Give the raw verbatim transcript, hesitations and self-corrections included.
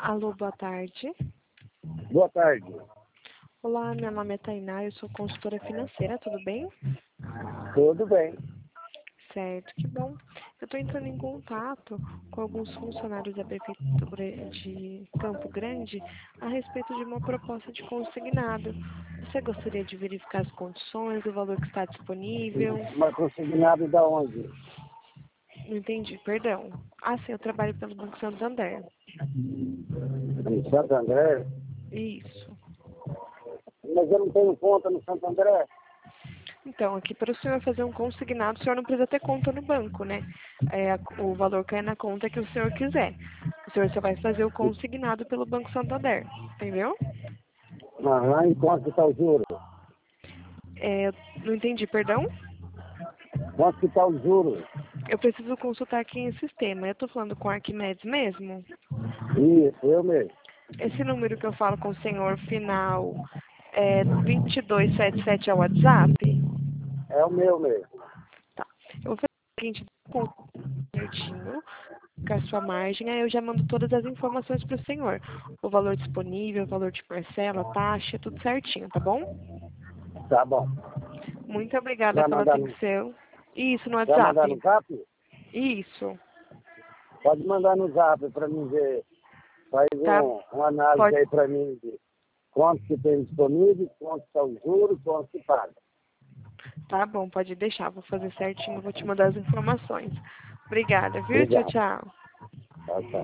Alô, boa tarde. Boa tarde. Olá, meu nome é Tainá, eu sou consultora financeira, tudo bem? Tudo bem. Certo, que bom. Eu estou entrando em contato com alguns funcionários da Prefeitura de Campo Grande a respeito de uma proposta de consignado. Você gostaria de verificar as condições, o valor que está disponível? Mas consignado da onde? Não entendi, perdão. Ah, sim, eu trabalho pelo Banco Santander. Em Santo André? Isso. Mas eu não tenho conta no Santo André. Então, aqui para o senhor fazer um consignado, o senhor não precisa ter conta no banco, né? É, a- o valor cai na conta que o senhor quiser. O senhor só vai fazer o consignado pelo Banco Santander, entendeu? Aham, e quanto que está o juro? É, não entendi, perdão? Quanto que está o juro? Eu preciso consultar aqui em sistema. Eu estou falando com a Arquimedes mesmo? Isso, eu mesmo. Esse número que eu falo com o senhor final é dois dois sete sete é o WhatsApp? É o meu mesmo. Tá. Eu vou fazer o seguinte, com certinho, com a sua margem, aí eu já mando todas as informações para o senhor. O valor disponível, o valor de parcela, taxa, tudo certinho, tá bom? Tá bom. Muito obrigada Vai pela mandar no, atenção. Isso, no vai mandar no WhatsApp. zap? Isso. Pode mandar no zap para mim ver. Faz Tá. um, uma análise Pode. aí para mim de quanto que tem disponível, quanto está o juro, quanto que paga. Tá bom, pode deixar. Vou fazer certinho, vou te mandar as informações. Obrigada, viu? Tchau, Obrigado. tchau. Tchau, tchau.